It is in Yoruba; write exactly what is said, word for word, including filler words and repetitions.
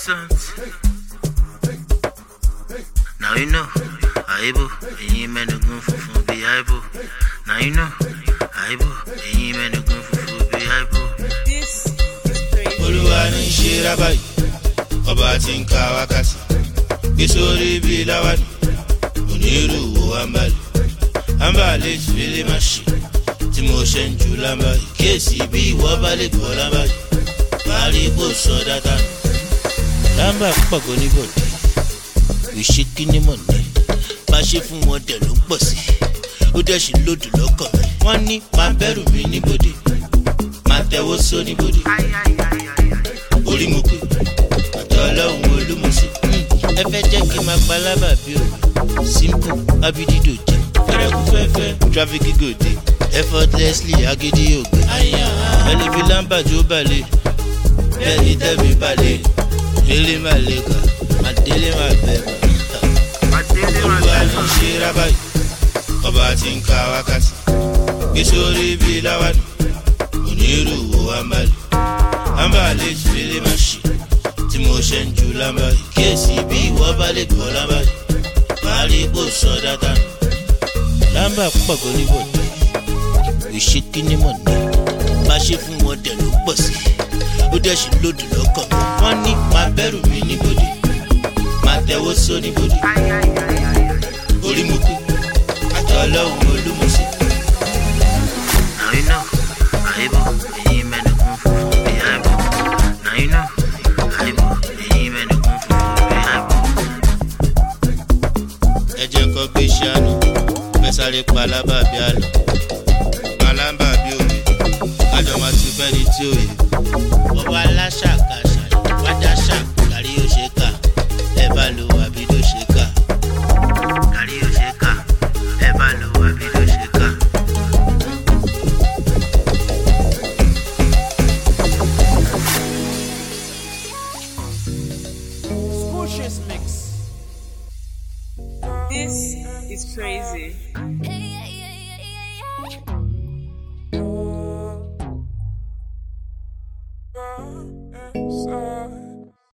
something. Now you know, Aibo, and you man the gun for be Aibo. Now you know, Aibo, and you man the gun for be Aibo. This is crazy. Oluwani Shirabai, Obatin Kawakasi, Isori Bilawani, Uniru Ambali, Ambali Fili Mashi, Timoshen Julamba, K C B Wabali Kolamba, Balibo Sodata, Lamba Pagoni Bodi. We shaking the money. Bashi fún wọn dẹ̀ ló ń pọ̀ sí. Ó dẹ̀ ṣì lòdù lọ́kàn mi. Wọ́n ní máa bẹ̀rù mi níbodè. Máa tẹ̀wọ́ só níbodè. Orí mo pé àtọ̀ ọlọ́run olúmọ̀ọ́sí. Ẹ fẹ́ jẹ́ kí n máa palábà bí o. Simple abidido jẹ. Fẹ́rẹ́kú fẹ́fẹ́ traffic gòdè. Effortlessly agídí ògbé. Ẹni fi lámbà jó balẹ̀. Bẹ́ẹ̀ni tẹ́mi balẹ̀. Délé máa lè kà. Máa délé máa bẹ̀rẹ̀. Oluwani Shirabai, Obatin Kawakasi, Isori Bilawani, Uniru Ambali, Ambali Fili Mashi, Timoshen Julamba, K C B Wabali Kolamba, Balibo Sodata, Lamba Pagoni Bodi. We shaking the money. Bashi fún wọn dẹ̀ ló pọ̀ sí. Ó dẹ̀ ṣì lòdù lọ́kàn. Wọ́n ní máa bẹ̀rù mi níbodè. Máa tẹ̀wọ́ só níbodè. Orí mo pé àtọ̀ ọlọ́run olúmọ̀ọ́sí. Now you know, Aibo, and you man the gun for be Aibo. Now you know, Aibo, and you man the gun for be Aibo. Ẹ jẹ́ kó gbé ṣáánù, fẹ́ sáré palábà bí àlọ́. Palábà bí òwe, kájọ máa ti fẹ́ ní tí òye. Ọba aláṣàkáṣà, wájà ṣà, kárí ó ṣe kà, ẹ bá lo àbídó ṣe kà. Kárí ó ṣe kà, ẹ bá lo àbídó ṣe kà. This is crazy.